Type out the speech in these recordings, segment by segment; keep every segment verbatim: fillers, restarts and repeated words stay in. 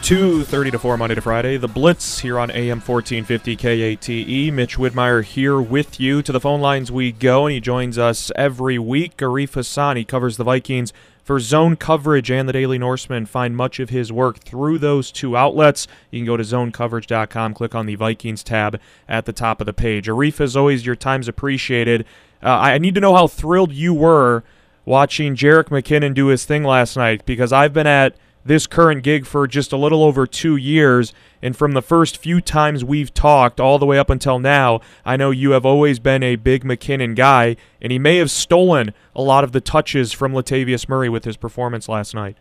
two thirty to four Monday to Friday. The Blitz here on A M fourteen fifty K A T E. Mitch Widmeyer here with you. To the phone lines we go, and he joins us every week. Arif Hassan, he covers the Vikings for Zone Coverage and the Daily Norseman. Find much of his work through those two outlets. You can go to zone coverage dot com, click on the Vikings tab at the top of the page. Arif, as always, your time's appreciated. Uh, I need to know how thrilled you were watching Jerick McKinnon do his thing last night, because I've been at this current gig for just a little over two years, and from the first few times we've talked all the way up until now, I know you have always been a big McKinnon guy, and he may have stolen a lot of the touches from Latavius Murray with his performance last night.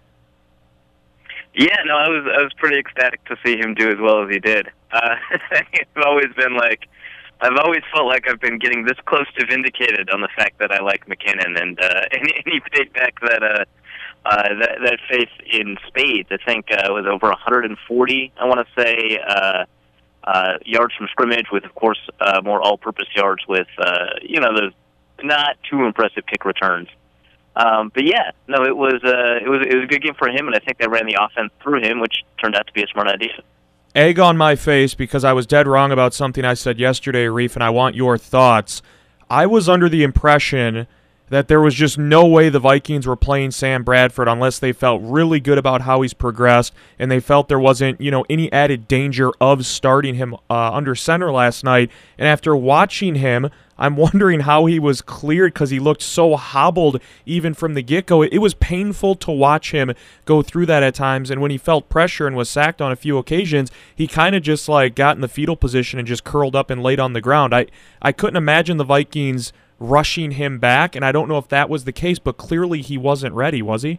Yeah, no, I was I was pretty ecstatic to see him do as well as he did. Uh, it's always been like, I've always felt like I've been getting this close to vindicated on the fact that I like McKinnon, and uh, and, and he paid back that uh, uh, that, that faith in spades. I think uh, it was over one hundred forty, I want to say, uh, uh, yards from scrimmage, with, of course, uh, more all-purpose yards with, uh, you know, the not too impressive kick returns. Um, but yeah, no, it was uh, it was it was a good game for him, and I think they ran the offense through him, which turned out to be a smart idea. Egg on my face, because I was dead wrong about something I said yesterday, Arif, and I want your thoughts. I was under the impression that there was just no way the Vikings were playing Sam Bradford unless they felt really good about how he's progressed, and they felt there wasn't, you know, any added danger of starting him uh, under center last night. And after watching him, I'm wondering how he was cleared, because he looked so hobbled even from the get-go. It was painful to watch him go through that at times, and when he felt pressure and was sacked on a few occasions, he kind of just like got in the fetal position and just curled up and laid on the ground. I, I couldn't imagine the Vikings rushing him back, and I don't know if that was the case, but clearly he wasn't ready, was he?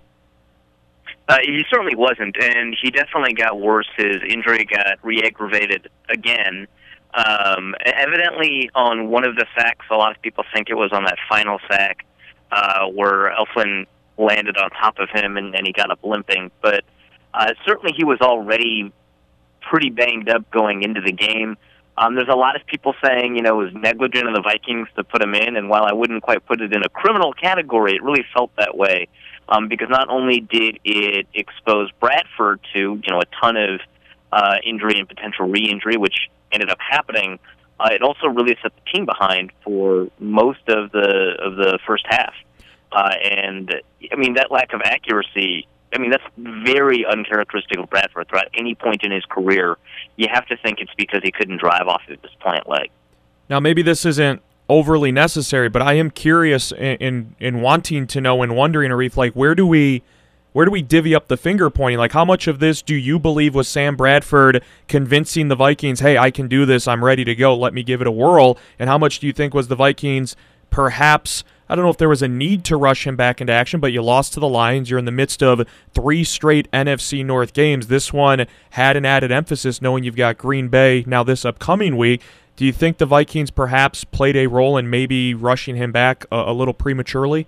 Uh, he certainly wasn't, and he definitely got worse. His injury got re-aggravated again. Um, evidently, on one of the sacks, a lot of people think it was on that final sack uh, where Elflein landed on top of him and, and he got up limping. But uh, certainly he was already pretty banged up going into the game. Um, there's a lot of people saying, you know, it was negligent of the Vikings to put him in, and while I wouldn't quite put it in a criminal category, it really felt that way, um, because not only did it expose Bradford to, you know, a ton of uh, injury and potential re-injury, which ended up happening, uh, it also really set the team behind for most of the of the first half. Uh, and, I mean, that lack of accuracy, I mean, that's very uncharacteristic of Bradford throughout any point in his career. You have to think it's because he couldn't drive off of his plant leg. Now, maybe this isn't overly necessary, but I am curious in in, in wanting to know and wondering, Arif, like, where do we where do we divvy up the finger pointing? Like, how much of this do you believe was Sam Bradford convincing the Vikings, hey, I can do this, I'm ready to go, let me give it a whirl, and how much do you think was the Vikings perhaps, I don't know if there was a need to rush him back into action, but you lost to the Lions. You're in the midst of three straight N F C North games. This one had an added emphasis knowing you've got Green Bay now this upcoming week. Do you think the Vikings perhaps played a role in maybe rushing him back a, a little prematurely?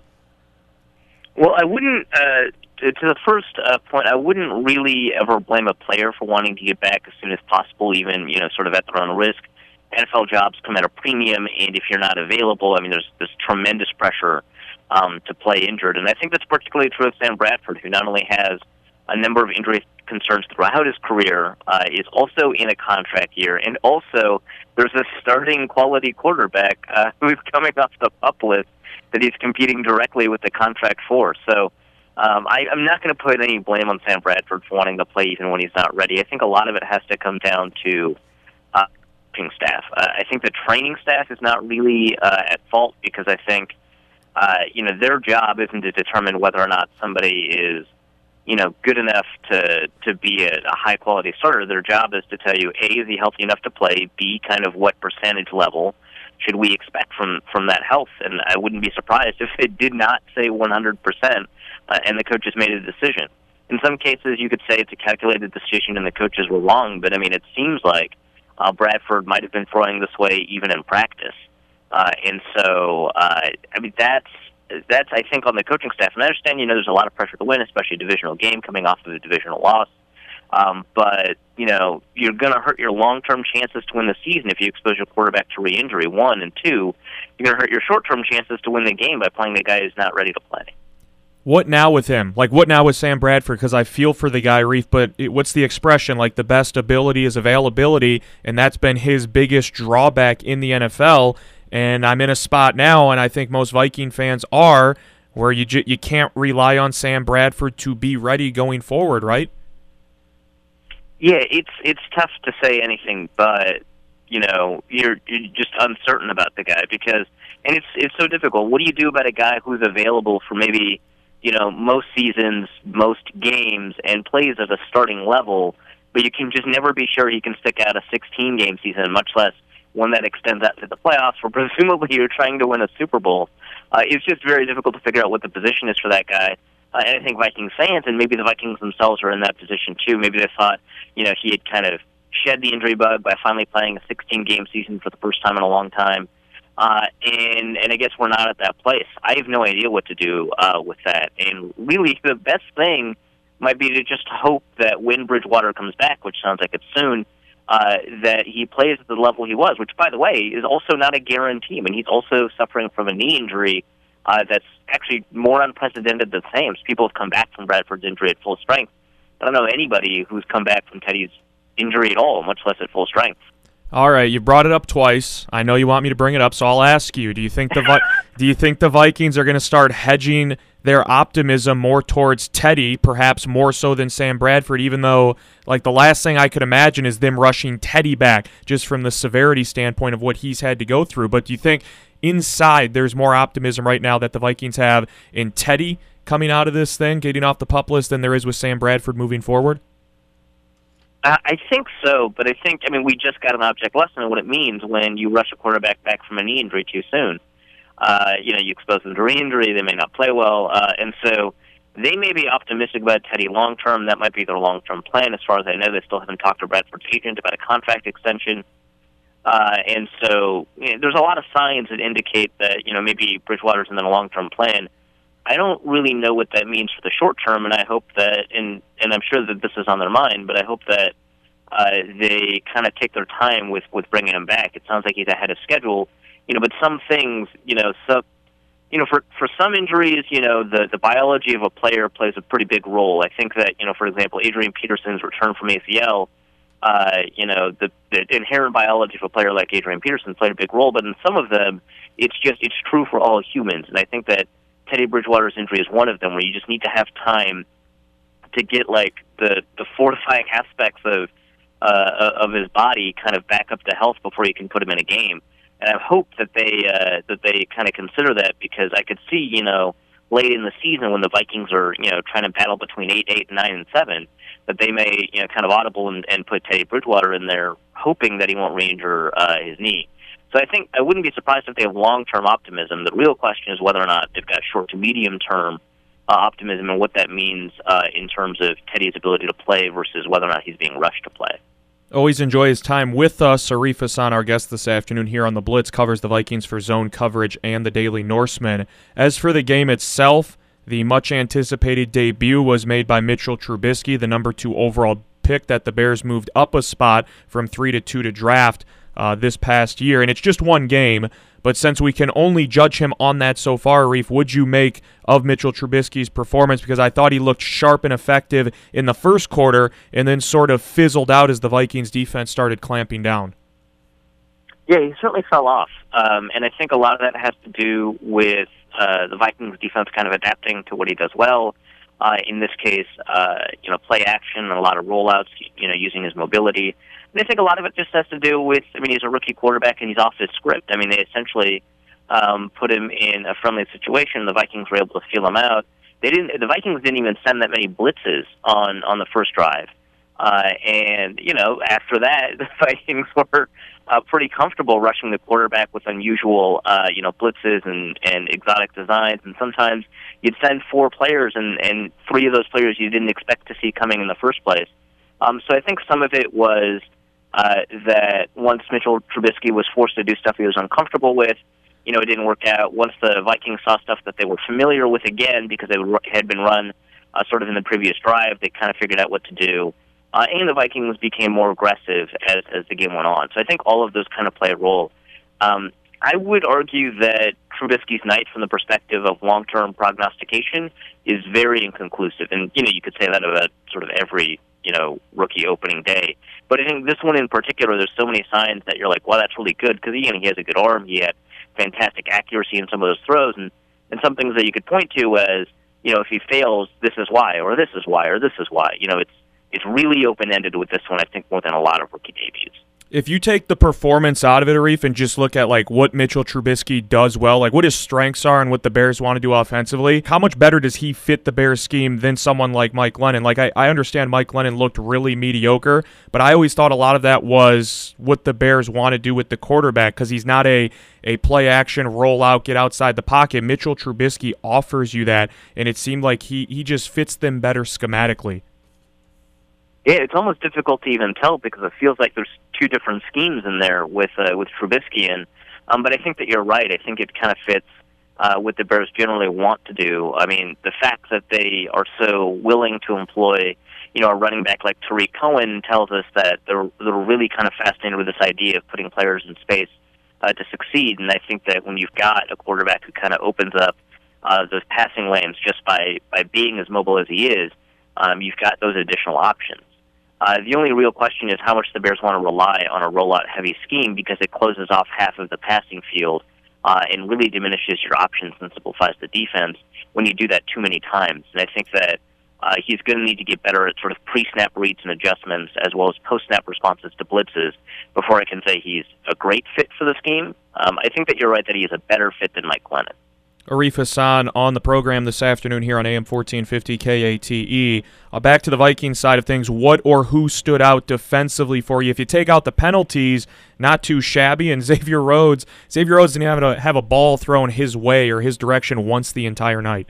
Well, I wouldn't, uh, to, to the first uh, point, I wouldn't really ever blame a player for wanting to get back as soon as possible, even, you know, sort of at their own risk. N F L jobs come at a premium, and if you're not available, I mean, there's this tremendous pressure um, to play injured. And I think that's particularly true of Sam Bradford, who not only has a number of injury concerns throughout his career, uh, is also in a contract year, and also there's a starting quality quarterback uh, who's coming off the PUP list that he's competing directly with the contract for. So um, I, I'm not going to put any blame on Sam Bradford for wanting to play even when he's not ready. I think a lot of it has to come down to uh, staff. Uh, I think the training staff is not really uh, at fault, because I think, uh, you know, their job isn't to determine whether or not somebody is, you know, good enough to to be a, a high quality starter. Their job is to tell you, A, is he healthy enough to play? B, kind of what percentage level should we expect from from that health? And I wouldn't be surprised if it did not say one hundred percent, uh, and the coaches made a decision. In some cases, you could say it's a calculated decision and the coaches were wrong, but I mean, it seems like Uh, Bradford might have been throwing this way even in practice. Uh, and so, uh, I mean, that's, that's, I think, on the coaching staff. And I understand, you know, there's a lot of pressure to win, especially a divisional game coming off of a divisional loss. Um, but, you know, you're going to hurt your long-term chances to win the season if you expose your quarterback to re-injury, one. And two, you're going to hurt your short-term chances to win the game by playing the guy who's not ready to play. What now with him? Like, what now with Sam Bradford? Because I feel for the guy, Reef, but it, what's the expression? Like, the best ability is availability, and that's been his biggest drawback in the N F L. And I'm in a spot now, and I think most Viking fans are, where you j- you can't rely on Sam Bradford to be ready going forward, right? Yeah, it's it's tough to say anything, but you know, you're you're just uncertain about the guy because, and it's it's so difficult. What do you do about a guy who's available for maybe, you know, most seasons, most games, and plays at a starting level, but you can just never be sure he can stick out a sixteen-game season, much less one that extends out to the playoffs, where presumably you're trying to win a Super Bowl. Uh, it's just very difficult to figure out what the position is for that guy. Uh, and I think Vikings fans, and maybe the Vikings themselves are in that position too. Maybe they thought, you know, he had kind of shed the injury bug by finally playing a sixteen-game season for the first time in a long time. Uh, and, and I guess we're not at that place. I have no idea what to do uh, with that. And really, the best thing might be to just hope that when Bridgewater comes back, which sounds like it's soon, uh, that he plays at the level he was, which, by the way, is also not a guarantee. I mean, he's also suffering from a knee injury uh, that's actually more unprecedented than Sam's. People have come back from Bradford's injury at full strength. I don't know anybody who's come back from Teddy's injury at all, much less at full strength. All right, you brought it up twice. I know you want me to bring it up, so I'll ask you: Do you think the Vi- do you think the Vikings are going to start hedging their optimism more towards Teddy, perhaps more so than Sam Bradford? Even though, like, the last thing I could imagine is them rushing Teddy back, just from the severity standpoint of what he's had to go through. But do you think inside there's more optimism right now that the Vikings have in Teddy coming out of this thing, getting off the PUP list, than there is with Sam Bradford moving forward? I think so, but I think, I mean, we just got an object lesson on what it means when you rush a quarterback back from a knee injury too soon. Uh, you know, you expose them to re-injury, they may not play well, uh, and so they may be optimistic about Teddy long-term. That might be their long-term plan. As far as I know, they still haven't talked to Bradford's agent about a contract extension. Uh, and so you know, there's a lot of signs that indicate that, you know, maybe Bridgewater's in the long-term plan. I don't really know what that means for the short term, and I hope that, and, and I'm sure that this is on their mind, but I hope that uh, they kind of take their time with, with bringing him back. It sounds like he's ahead of schedule, you know, but some things, you know, so, you know, for, for some injuries, you know, the, the biology of a player plays a pretty big role. I think that, you know, for example, Adrian Peterson's return from A C L, uh, you know, the, the inherent biology of a player like Adrian Peterson played a big role, but in some of them, it's just, it's true for all humans, and I think that Teddy Bridgewater's injury is one of them, where you just need to have time to get like the, the fortifying aspects of uh, of his body kind of back up to health before you can put him in a game. And I hope that they uh, that they kind of consider that, because I could see, you know, late in the season when the Vikings are, you know, trying to battle between eight, eight, nine, and seven, that they may, you know, kind of audible and, and put Teddy Bridgewater in there, hoping that he won't re-injure uh, his knee. So I think I wouldn't be surprised if they have long-term optimism. The real question is whether or not they've got short to medium-term uh, optimism, and what that means uh, in terms of Teddy's ability to play versus whether or not he's being rushed to play. Always enjoy his time with us. Arif Hassan, our guest this afternoon here on The Blitz, covers the Vikings for Zone Coverage and the Daily Norseman. As for the game itself, the much-anticipated debut was made by Mitchell Trubisky, the number two overall pick that the Bears moved up a spot from three to two to draft Uh, this past year, and it's just one game, but since we can only judge him on that so far, Reef, would you make of Mitchell Trubisky's performance? Because I thought he looked sharp and effective in the first quarter and then sort of fizzled out as the Vikings defense started clamping down. Yeah, he certainly fell off, um, and I think a lot of that has to do with uh, the Vikings defense kind of adapting to what he does well. Uh, in this case, uh, you know, play action and a lot of rollouts, you know, using his mobility. And I think a lot of it just has to do with, I mean, he's a rookie quarterback and he's off his script. I mean, they essentially um, put him in a friendly situation. The Vikings were able to feel him out. They didn't. The Vikings didn't even send that many blitzes on, on the first drive. Uh, and, you know, after that, the Vikings were uh, pretty comfortable rushing the quarterback with unusual, uh, you know, blitzes and, and exotic designs. And sometimes you'd send four players, and, and three of those players you didn't expect to see coming in the first place. Um, so I think some of it was uh, that once Mitchell Trubisky was forced to do stuff he was uncomfortable with, you know, it didn't work out. Once the Vikings saw stuff that they were familiar with again because they had been run uh, sort of in the previous drive, they kind of figured out what to do. Uh, and the Vikings became more aggressive as, as the game went on. So I think all of those kind of play a role. Um, I would argue that Trubisky's night, from the perspective of long-term prognostication, is very inconclusive. And, you know, you could say that about sort of every, you know, rookie opening day. But I think this one in particular, there's so many signs that you're like, well, that's really good, because, you know, he has a good arm, he had fantastic accuracy in some of those throws, and, and some things that you could point to as, you know, if he fails, this is why, or this is why, or this is why. You know, it's it's really open-ended with this one, I think, more than a lot of rookie debuts. If you take the performance out of it, Arif, and just look at like what Mitchell Trubisky does well, like what his strengths are and what the Bears want to do offensively, how much better does he fit the Bears scheme than someone like Mike Glennon? Like I, I understand Mike Glennon looked really mediocre, but I always thought a lot of that was what the Bears want to do with the quarterback, because he's not a, a play-action, roll-out, get outside the pocket. Mitchell Trubisky offers you that, and it seemed like he, he just fits them better schematically. Yeah, it's almost difficult to even tell, because it feels like there's two different schemes in there with uh, with Trubisky. And um, but I think that you're right. I think it kind of fits uh, what the Bears generally want to do. I mean, the fact that they are so willing to employ, you know, a running back like Tariq Cohen tells us that they're they're really kind of fascinated with this idea of putting players in space uh, to succeed. And I think that when you've got a quarterback who kind of opens up uh, those passing lanes just by by being as mobile as he is, um, you've got those additional options. Uh, the only real question is how much the Bears want to rely on a rollout-heavy scheme, because it closes off half of the passing field uh, and really diminishes your options and simplifies the defense when you do that too many times. And I think that uh, he's going to need to get better at sort of pre-snap reads and adjustments, as well as post-snap responses to blitzes, before I can say he's a great fit for the scheme. Um, I think that you're right that he is a better fit than Mike Glennon. Arif Hassan on the program this afternoon here on A M fourteen fifty K A T E. Uh, back to the Vikings side of things, what or who stood out defensively for you? If you take out the penalties, not too shabby, and Xavier Rhodes, Xavier Rhodes didn't have a, have a ball thrown his way or his direction once the entire night.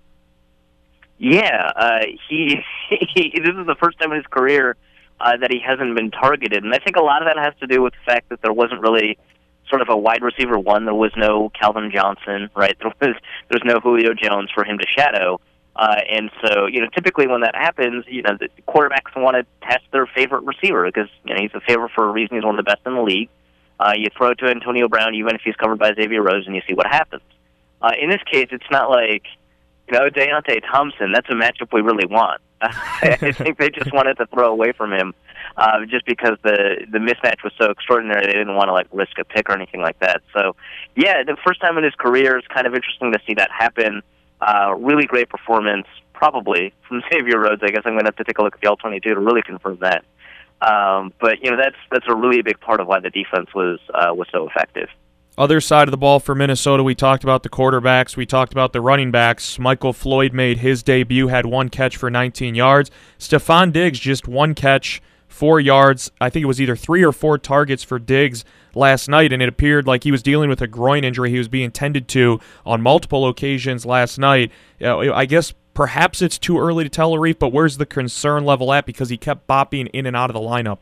Yeah, uh, he, he this is the first time in his career uh, that he hasn't been targeted, and I think a lot of that has to do with the fact that there wasn't really sort of a wide receiver one. There was no Calvin Johnson, right? There was there's no Julio Jones for him to shadow. Uh, and so, you know, typically when that happens, you know, the quarterbacks want to test their favorite receiver, because, you know, he's a favorite for a reason. He's one of the best in the league. Uh, you throw it to Antonio Brown, even if he's covered by Xavier Rhodes, and you see what happens. Uh, in this case, it's not like, you know, Deontay Thompson. That's a matchup we really want. I think they just wanted to throw away from him uh, just because the the mismatch was so extraordinary. They didn't want to like risk a pick or anything like that. So, yeah, the first time in his career, it's kind of interesting to see that happen. Uh, really great performance, probably from Xavier Rhodes. I guess I'm going to have to take a look at the all twenty-two to really confirm that. Um, but you know, that's that's a really big part of why the defense was uh, was so effective. Other side of the ball for Minnesota, we talked about the quarterbacks, we talked about the running backs. Michael Floyd made his debut, had one catch for nineteen yards. Stephon Diggs, just one catch, four yards. I think it was either three or four targets for Diggs last night, and it appeared like he was dealing with a groin injury. He was being tended to on multiple occasions last night. Uh, I guess perhaps it's too early to tell, Arif, but where's the concern level at, because he kept bopping in and out of the lineup?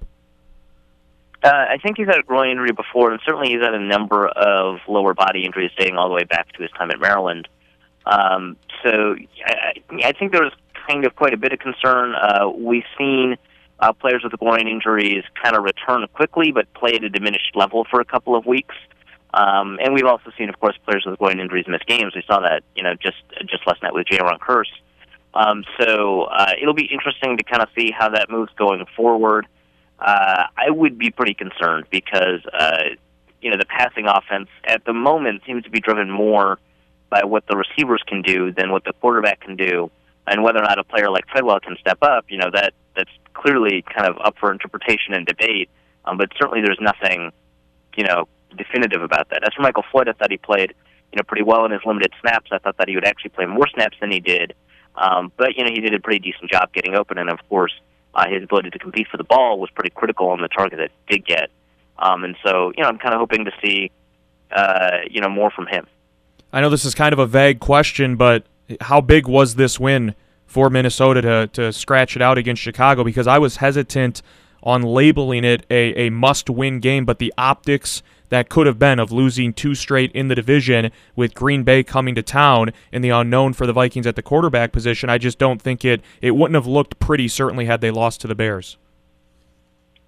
Uh, I think he's had a groin injury before, and certainly he's had a number of lower body injuries dating all the way back to his time at Maryland. Um, so I, I think there was kind of quite a bit of concern. Uh, we've seen uh, players with groin injuries kind of return quickly, but play at a diminished level for a couple of weeks. Um, and we've also seen, of course, players with groin injuries miss games. We saw that, you know, just just last night with Jayron Kearse. Um, so uh, it'll be interesting to kind of see how that moves going forward. Uh, I would be pretty concerned because, uh, you know, the passing offense at the moment seems to be driven more by what the receivers can do than what the quarterback can do. And whether or not a player like Treadwell can step up, you know, that that's clearly kind of up for interpretation and debate. Um, but certainly there's nothing, you know, definitive about that. As for Michael Floyd, I thought he played, you know, pretty well in his limited snaps. I thought that he would actually play more snaps than he did. Um, but, you know, he did a pretty decent job getting open, and, of course, Uh, his ability to compete for the ball was pretty critical on the target that he did get. Um, and so, you know, I'm kind of hoping to see, uh, you know, more from him. I know this is kind of a vague question, but how big was this win for Minnesota to, to scratch it out against Chicago? Because I was hesitant on labeling it a, a must-win game, but the optics that could have been of losing two straight in the division with Green Bay coming to town and the unknown for the Vikings at the quarterback position, I just don't think it it wouldn't have looked pretty, certainly, had they lost to the Bears.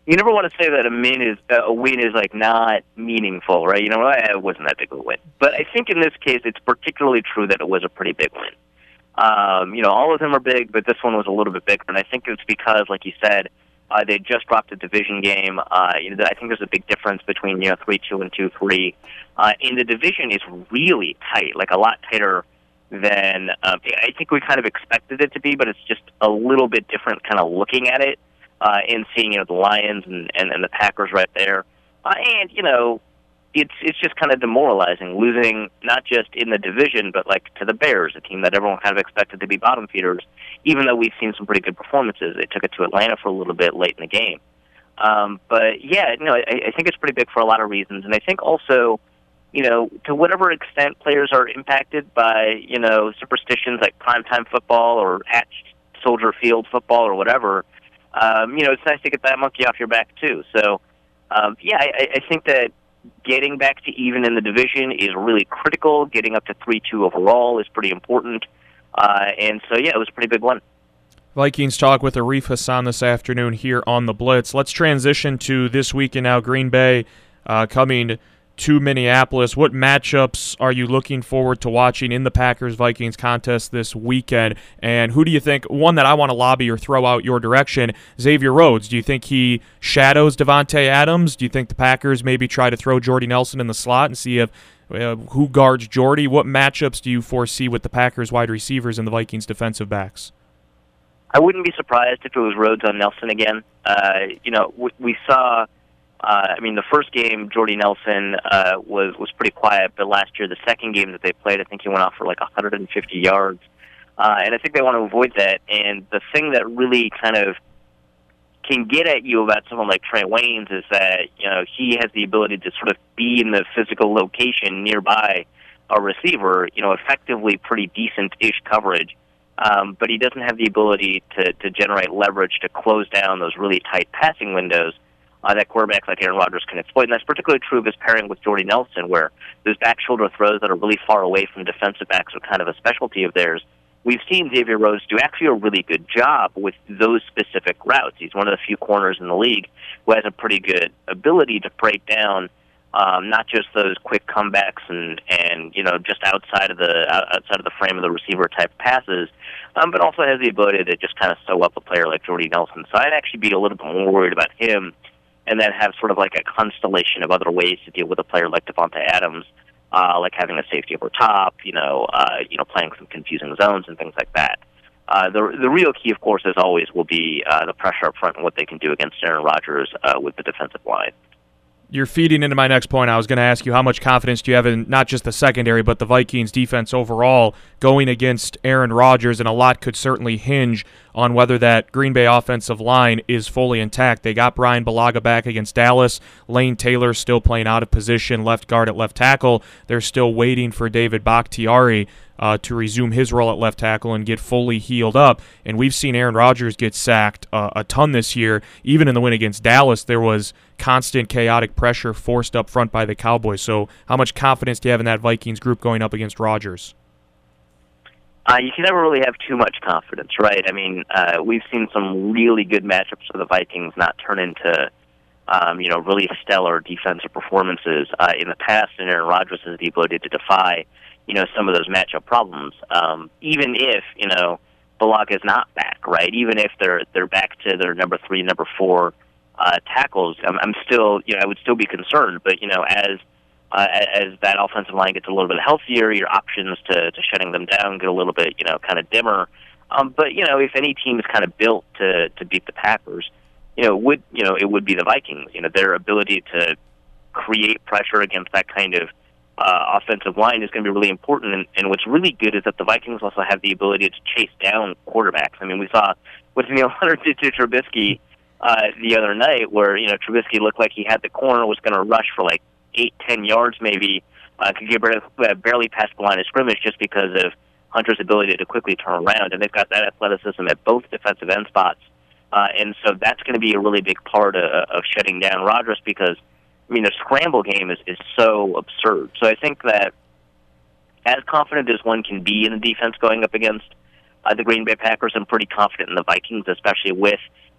you never want to say that a win is uh, a win is like not meaningful, right? You know, it wasn't that big of a win, but I think in this case, it's particularly true that it was a pretty big win. Um, you know, all of them are big, but this one was a little bit bigger, and I think it's because, like you said, uh, they just dropped a division game. Uh, you know, I think there's a big difference between you know three two and two three. Uh, and the division is really tight, like a lot tighter than uh, I think we kind of expected it to be, but it's just a little bit different, kind of looking at it. Uh, and seeing you know the Lions and, and, and the Packers right there, uh, and you know it's it's just kind of demoralizing losing not just in the division but like to the Bears, a team that everyone kind of expected to be bottom feeders. Even though we've seen some pretty good performances, they took it to Atlanta for a little bit late in the game. Um, but yeah, you know I, I think it's pretty big for a lot of reasons, and I think also you know to whatever extent players are impacted by you know superstitions like primetime football or at Soldier Field football or whatever. Um, you know, it's nice to get that monkey off your back, too. So, um, yeah, I, I think that getting back to even in the division is really critical. Getting up to three two overall is pretty important. Uh, and so, yeah, it was a pretty big one. Vikings talk with Arif Hassan this afternoon here on The Blitz. Let's transition to this weekend now. Green Bay uh, coming to Minneapolis. What matchups are you looking forward to watching in the Packers-Vikings contest this weekend? And who do you think, one that I want to lobby or throw out your direction, Xavier Rhodes. Do you think he shadows Davante Adams? Do you think the Packers maybe try to throw Jordy Nelson in the slot and see if uh, who guards Jordy? What matchups do you foresee with the Packers wide receivers and the Vikings defensive backs? I wouldn't be surprised if it was Rhodes on Nelson again. Uh, you know, we, we saw... Uh, I mean, the first game, Jordy Nelson uh, was was pretty quiet, but last year, the second game that they played, I think he went off for like one hundred fifty yards, uh, and I think they want to avoid that. And the thing that really kind of can get at you about someone like Trey Waynes is that you know he has the ability to sort of be in the physical location nearby a receiver, you know, effectively pretty decent-ish coverage, um, but he doesn't have the ability to to generate leverage to close down those really tight passing windows Uh, that quarterbacks like Aaron Rodgers can exploit. And that's particularly true of his pairing with Jordy Nelson, where those back shoulder throws that are really far away from defensive backs are kind of a specialty of theirs. We've seen Xavier Rhodes do actually a really good job with those specific routes. He's one of the few corners in the league who has a pretty good ability to break down um, not just those quick comebacks and, and you know just outside of the outside of the frame of the receiver type passes, um, but also has the ability to just kind of sew up a player like Jordy Nelson. So I'd actually be a little bit more worried about him, and then have sort of like a constellation of other ways to deal with a player like Davante Adams, uh, like having a safety over top, you know, uh, you know, playing some confusing zones and things like that. Uh, the the real key, of course, as always, will be uh, the pressure up front and what they can do against Aaron Rodgers uh, with the defensive line. You're feeding into my next point. I was going to ask you, how much confidence do you have in not just the secondary, but the Vikings defense overall going against Aaron Rodgers? And a lot could certainly hinge on whether that Green Bay offensive line is fully intact. They got Brian Bulaga back against Dallas. Lane Taylor still playing out of position, left guard at left tackle. They're still waiting for David Bakhtiari uh, to resume his role at left tackle and get fully healed up. And we've seen Aaron Rodgers get sacked uh, a ton this year. Even in the win against Dallas, there was constant chaotic pressure forced up front by the Cowboys. So how much confidence do you have in that Vikings group going up against Rodgers? Uh, you can never really have too much confidence, right? I mean, uh, we've seen some really good matchups for the Vikings not turn into, um, you know, really stellar defensive performances uh, in the past, and Aaron Rodgers has the ability to defy, you know, some of those matchup problems. Um, even if, you know, Bulaga is not back, right? Even if they're they're back to their number three, number four uh, tackles, I'm, I'm still, you know, I would still be concerned. But you know, as Uh, as that offensive line gets a little bit healthier, your options to, to shutting them down get a little bit, you know, kind of dimmer. Um, but you know, if any team is kind of built to to beat the Packers, you know, would you know it would be the Vikings. You know, their ability to create pressure against that kind of uh, offensive line is going to be really important. And, and what's really good is that the Vikings also have the ability to chase down quarterbacks. I mean, we saw what Neil Hunter did to Trubisky uh, the other night, where you know Trubisky looked like he had the corner, was going to rush for like eight, ten yards maybe, uh, could get uh, barely past the line of scrimmage just because of Hunter's ability to quickly turn around. And they've got that athleticism at both defensive end spots. Uh, and so that's going to be a really big part of, of shutting down Rodgers because, I mean, the scramble game is, is so absurd. So I think that as confident as one can be in the defense going up against uh, the Green Bay Packers, I'm pretty confident in the Vikings, especially with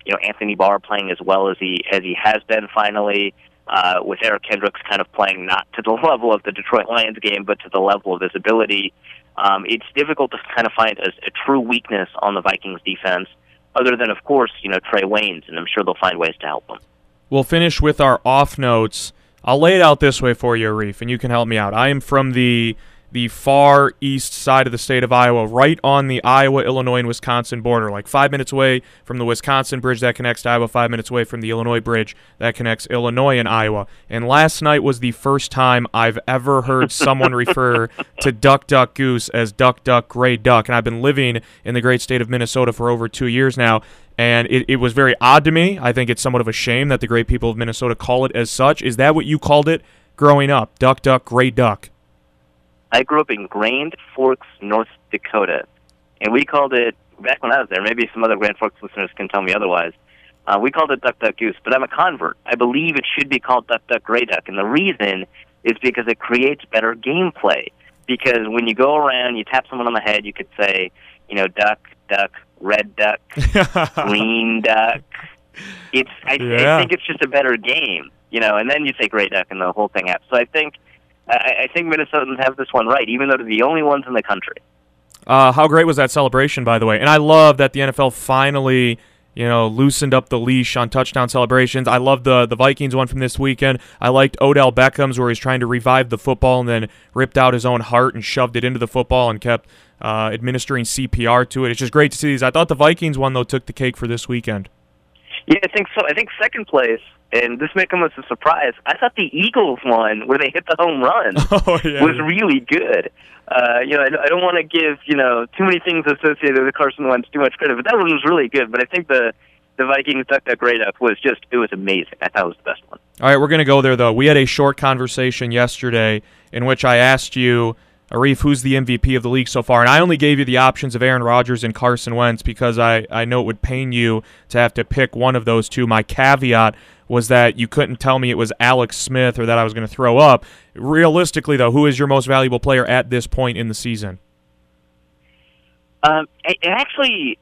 you know, Anthony Barr playing as well as he as he has been finally, uh, with Eric Kendricks kind of playing not to the level of the Detroit Lions game, but to the level of his ability. Um, it's difficult to kind of find a, a true weakness on the Vikings defense, other than, of course, you know, Trey Waynes, and I'm sure they'll find ways to help him. We'll finish with our off notes. I'll lay it out this way for you, Arif, and you can help me out. I am from the the far east side of the state of Iowa, right on the Iowa, Illinois, and Wisconsin border, like five minutes away from the Wisconsin bridge that connects to Iowa, five minutes away from the Illinois bridge that connects Illinois and Iowa. And last night was the first time I've ever heard someone refer to Duck, Duck, Goose as Duck, Duck, Gray Duck. And I've been living in the great state of Minnesota for over two years now. And it, it was very odd to me. I think it's somewhat of a shame that the great people of Minnesota call it as such. Is that what you called it growing up? Duck, Duck, Gray Duck? I grew up in Grand Forks, North Dakota, and we called it, back when I was there, maybe some other Grand Forks listeners can tell me otherwise, uh, we called it Duck, Duck, Goose, but I'm a convert. I believe it should be called Duck, Duck, Gray Duck, and the reason is because it creates better gameplay, because when you go around, you tap someone on the head, you could say, you know, duck, duck, red duck, green duck. It's I, yeah. I think it's just a better game, you know, and then you say gray duck and the whole thing happens. So I think I, I think Minnesotans have this one right, even though they're the only ones in the country. Uh, how great was that celebration, by the way? And I love that the N F L finally, you know, loosened up the leash on touchdown celebrations. I love the the Vikings one from this weekend. I liked Odell Beckham's where he's trying to revive the football and then ripped out his own heart and shoved it into the football and kept uh, administering C P R to it. It's just great to see these. I thought the Vikings one, though, took the cake for this weekend. Yeah, I think so. I think second place, and this may come as a surprise, I thought the Eagles one, where they hit the home run, oh, yeah. was really good. Uh, you know, I, I don't want to give, you know, too many things associated with Carson Wentz too much credit, but that one was really good. But I think the the Vikings Duck Duck Gray Duck was just, it was amazing. I thought it was the best one. All right, we're going to go there, though. We had a short conversation yesterday in which I asked you, Arif, who's the M V P of the league so far? And I only gave you the options of Aaron Rodgers and Carson Wentz because I, I know it would pain you to have to pick one of those two. My caveat was that you couldn't tell me it was Alex Smith or that I was going to throw up. Realistically, though, who is your most valuable player at this point in the season? Um, it actually,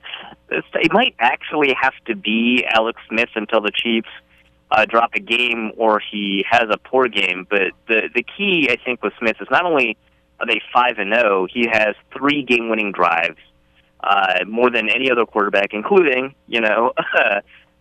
it might actually have to be Alex Smith until the Chiefs uh, drop a game or he has a poor game. But the the key, I think, with Smith is not only are they five and zero, he has three game-winning drives, uh, more than any other quarterback, including you know uh,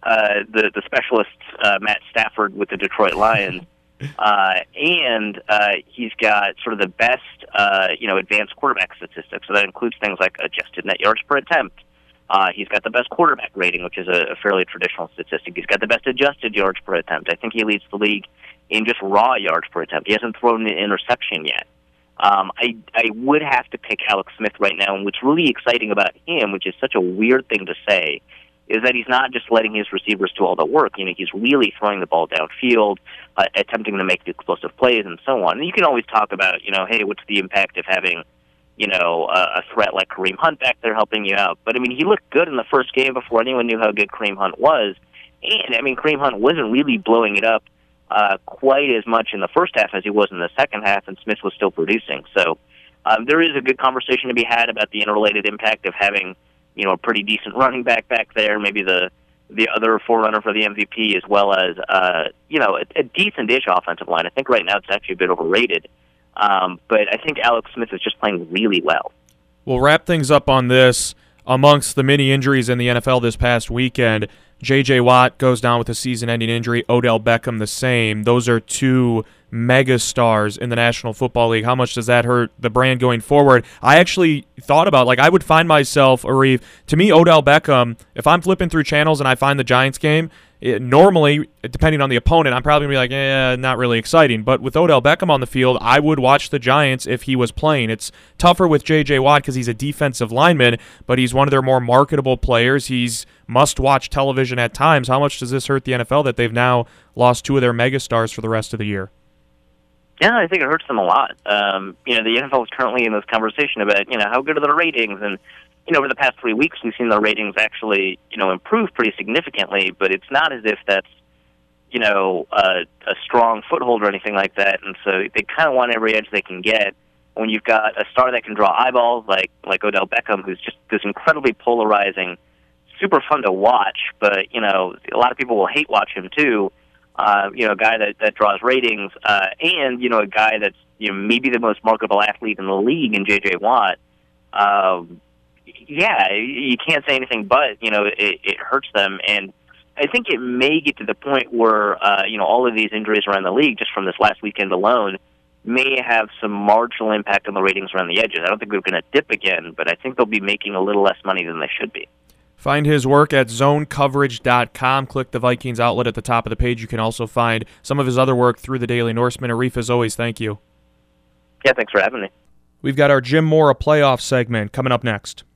the the specialist uh, Matt Stafford with the Detroit Lions. Uh, and uh, he's got sort of the best, uh, you know, advanced quarterback statistics. So that includes things like adjusted net yards per attempt. Uh, he's got the best quarterback rating, which is a, a fairly traditional statistic. He's got the best adjusted yards per attempt. I think he leads the league in just raw yards per attempt. He hasn't thrown an interception yet. Um, I I would have to pick Alex Smith right now, and what's really exciting about him, which is such a weird thing to say, is that he's not just letting his receivers do all the work. You know, he's really throwing the ball downfield, uh, attempting to make the explosive plays, and so on. And you can always talk about, you know, hey, what's the impact of having, you know, a, a threat like Kareem Hunt back there helping you out? But, I mean, he looked good in the first game before anyone knew how good Kareem Hunt was. And, I mean, Kareem Hunt wasn't really blowing it up uh, quite as much in the first half as he was in the second half, and Smith was still producing. So um, there is a good conversation to be had about the interrelated impact of having, you know, a pretty decent running back back there, maybe the the other forerunner for the M V P, as well as, uh, you know, a, a decent-ish offensive line. I think right now it's actually a bit overrated. Um, but I think Alex Smith is just playing really well. We'll wrap things up on this. Amongst the many injuries in the N F L this past weekend, J J. Watt goes down with a season-ending injury. Odell Beckham the same. Those are two mega stars in the National Football League. How much does that hurt the brand going forward? I actually thought about, like, I would find myself, Arif, to me, Odell Beckham, if I'm flipping through channels and I find the Giants game, it, normally, depending on the opponent, I'm probably going to be like, eh, not really exciting. But with Odell Beckham on the field, I would watch the Giants if he was playing. It's tougher with J J. Watt because he's a defensive lineman, but he's one of their more marketable players. He's must-watch television at times. How much does this hurt the N F L that they've now lost two of their megastars for the rest of the year? Yeah, I think it hurts them a lot. Um, you know, the N F L is currently in this conversation about, you know, how good are their ratings? And, you know, over the past three weeks, we've seen their ratings actually, you know, improve pretty significantly, but it's not as if that's, you know, a, a strong foothold or anything like that. And so they kind of want every edge they can get. When you've got a star that can draw eyeballs like, like Odell Beckham, who's just this incredibly polarizing super fun to watch, but, you know, a lot of people will hate watch him too. Uh, you know, a guy that, that draws ratings, uh, and, you know, a guy that's, you know, maybe the most marketable athlete in the league in J J. Watt. Um, yeah, you can't say anything but, you know, it, it hurts them. And I think it may get to the point where, uh, you know, all of these injuries around the league, just from this last weekend alone, may have some marginal impact on the ratings around the edges. I don't think we're going to dip again, but I think they'll be making a little less money than they should be. Find his work at zone coverage dot com. Click the Vikings outlet at the top of the page. You can also find some of his other work through the Daily Norseman. Arif, as always, thank you. Yeah, thanks for having me. We've got our Jim Mora playoff segment coming up next.